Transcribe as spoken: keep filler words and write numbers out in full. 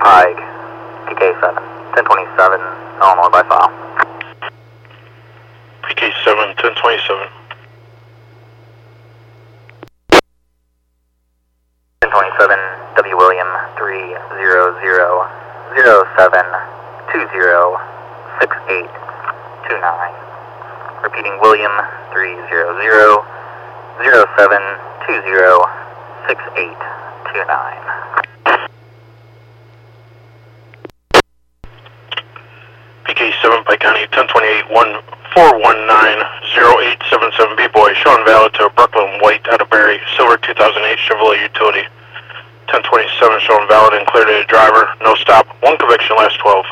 Pike, P K seven, ten twenty-seven, Illinois by file. P K seven, ten twenty-seven. ten twenty-seven, W William, three zero zero, zero seven, two zero, six eight two nine. Repeating William, three zero zero, zero seven, two zero, six eight two nine. P K seven, Pike County, ten twenty-eight, one four one nine, zero eight seven seven, B-Boy, showing valid to Brooklyn White out of Barry, silver two thousand eight Chevrolet Utility. ten twenty-seven, showing valid and clear to the driver, no stop, one conviction, last twelve.